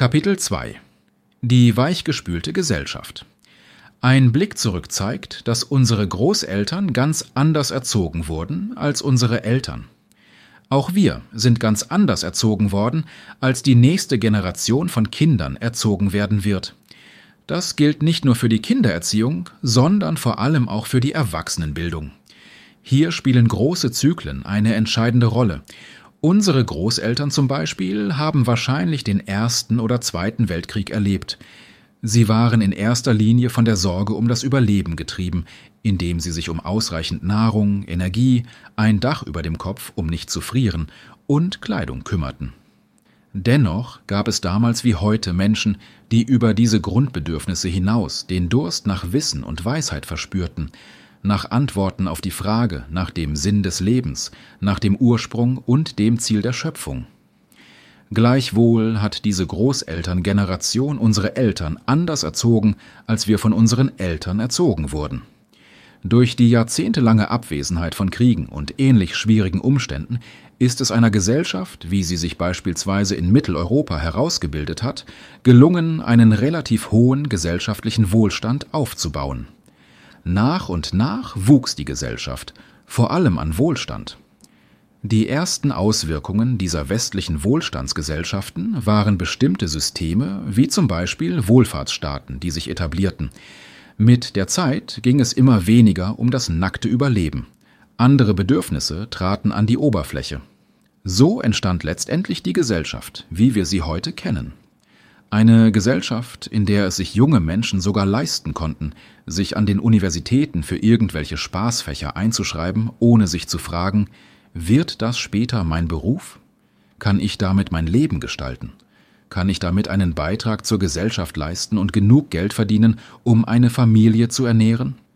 Kapitel 2 Die weichgespülte Gesellschaft. Ein Blick zurück zeigt, dass unsere Großeltern ganz anders erzogen wurden als unsere Eltern. Auch wir sind ganz anders erzogen worden, als die nächste Generation von Kindern erzogen werden wird. Das gilt nicht nur für die Kindererziehung, sondern vor allem auch für die Erwachsenenbildung. Hier spielen große Zyklen eine entscheidende Rolle. Unsere Großeltern zum Beispiel haben wahrscheinlich den Ersten oder Zweiten Weltkrieg erlebt. Sie waren in erster Linie von der Sorge um das Überleben getrieben, indem sie sich um ausreichend Nahrung, Energie, ein Dach über dem Kopf, um nicht zu frieren, und Kleidung kümmerten. Dennoch gab es damals wie heute Menschen, die über diese Grundbedürfnisse hinaus den Durst nach Wissen und Weisheit verspürten, nach Antworten auf die Frage nach dem Sinn des Lebens, nach dem Ursprung und dem Ziel der Schöpfung. Gleichwohl hat diese Großelterngeneration unsere Eltern anders erzogen, als wir von unseren Eltern erzogen wurden. Durch die jahrzehntelange Abwesenheit von Kriegen und ähnlich schwierigen Umständen ist es einer Gesellschaft, wie sie sich beispielsweise in Mitteleuropa herausgebildet hat, gelungen, einen relativ hohen gesellschaftlichen Wohlstand aufzubauen. Nach und nach wuchs die Gesellschaft, vor allem an Wohlstand. Die ersten Auswirkungen dieser westlichen Wohlstandsgesellschaften waren bestimmte Systeme, wie zum Beispiel Wohlfahrtsstaaten, die sich etablierten. Mit der Zeit ging es immer weniger um das nackte Überleben. Andere Bedürfnisse traten an die Oberfläche. So entstand letztendlich die Gesellschaft, wie wir sie heute kennen. Eine Gesellschaft, in der es sich junge Menschen sogar leisten konnten, sich an den Universitäten für irgendwelche Spaßfächer einzuschreiben, ohne sich zu fragen, wird das später mein Beruf? Kann ich damit mein Leben gestalten? Kann ich damit einen Beitrag zur Gesellschaft leisten und genug Geld verdienen, um eine Familie zu ernähren?